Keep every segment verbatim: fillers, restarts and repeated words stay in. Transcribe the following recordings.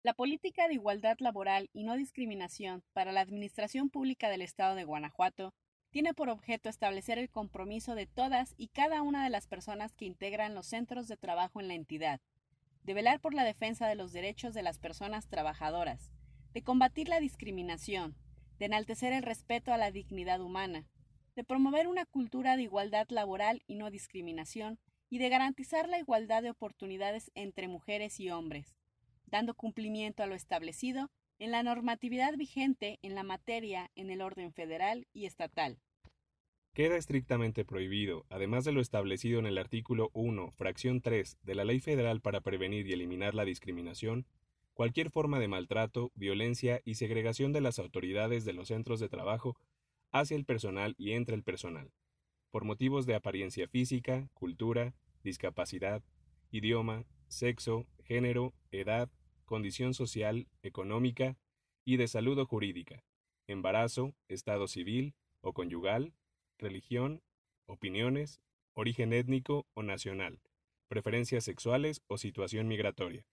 La política de igualdad laboral y no discriminación para la Administración Pública del Estado de Guanajuato tiene por objeto establecer el compromiso de todas y cada una de las personas que integran los centros de trabajo en la entidad, de velar por la defensa de los derechos de las personas trabajadoras, de combatir la discriminación, de enaltecer el respeto a la dignidad humana, de promover una cultura de igualdad laboral y no discriminación, y de garantizar la igualdad de oportunidades entre mujeres y hombres, dando cumplimiento a lo establecido en la normatividad vigente en la materia en el orden federal y estatal. Queda estrictamente prohibido, además de lo establecido en el artículo uno, fracción tres de la Ley Federal para prevenir y eliminar la discriminación, cualquier forma de maltrato, violencia y segregación de las autoridades de los centros de trabajo hacia el personal y entre el personal, por motivos de apariencia física, cultura, discapacidad, idioma, sexo, género, edad, condición social, económica y de salud o jurídica, embarazo, estado civil o conyugal, religión, opiniones, origen étnico o nacional, preferencias sexuales o situación migratoria.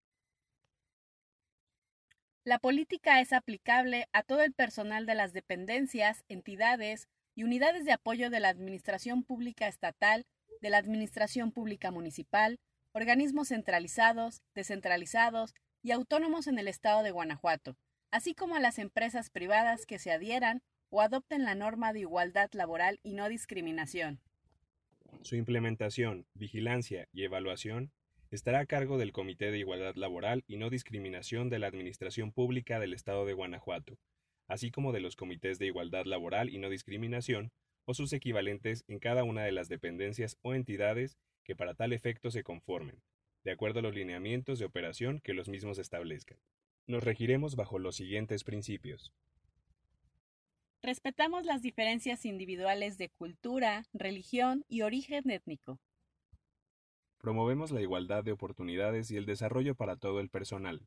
La política es aplicable a todo el personal de las dependencias, entidades y unidades de apoyo de la Administración Pública Estatal, de la Administración Pública Municipal, organismos centralizados, descentralizados y autónomos en el Estado de Guanajuato, así como a las empresas privadas que se adhieran o adopten la norma de igualdad laboral y no discriminación. Su implementación, vigilancia y evaluación estará a cargo del Comité de Igualdad Laboral y No Discriminación de la Administración Pública del Estado de Guanajuato, así como de los comités de igualdad laboral y no discriminación o sus equivalentes en cada una de las dependencias o entidades que para tal efecto se conformen, de acuerdo a los lineamientos de operación que los mismos establezcan. Nos regiremos bajo los siguientes principios. Respetamos las diferencias individuales de cultura, religión y origen étnico. Promovemos la igualdad de oportunidades y el desarrollo para todo el personal.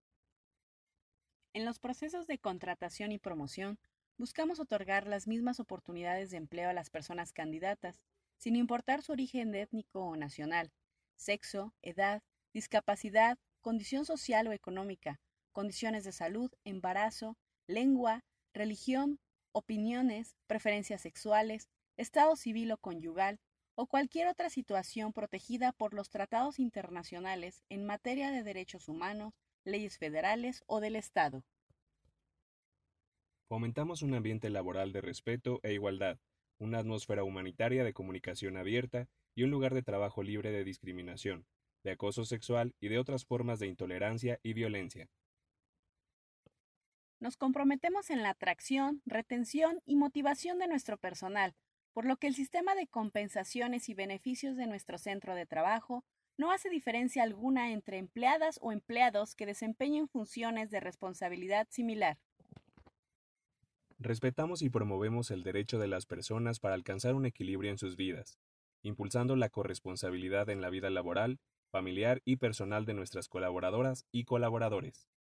En los procesos de contratación y promoción, buscamos otorgar las mismas oportunidades de empleo a las personas candidatas, sin importar su origen étnico o nacional, sexo, edad, discapacidad, condición social o económica, condiciones de salud, embarazo, lengua, religión, opiniones, preferencias sexuales, estado civil o conyugal, o cualquier otra situación protegida por los tratados internacionales en materia de derechos humanos, leyes federales o del Estado. Fomentamos un ambiente laboral de respeto e igualdad, una atmósfera humanitaria de comunicación abierta y un lugar de trabajo libre de discriminación, de acoso sexual y de otras formas de intolerancia y violencia. Nos comprometemos en la atracción, retención y motivación de nuestro personal, por lo que el sistema de compensaciones y beneficios de nuestro centro de trabajo no hace diferencia alguna entre empleadas o empleados que desempeñen funciones de responsabilidad similar. Respetamos y promovemos el derecho de las personas para alcanzar un equilibrio en sus vidas, impulsando la corresponsabilidad en la vida laboral, familiar y personal de nuestras colaboradoras y colaboradores.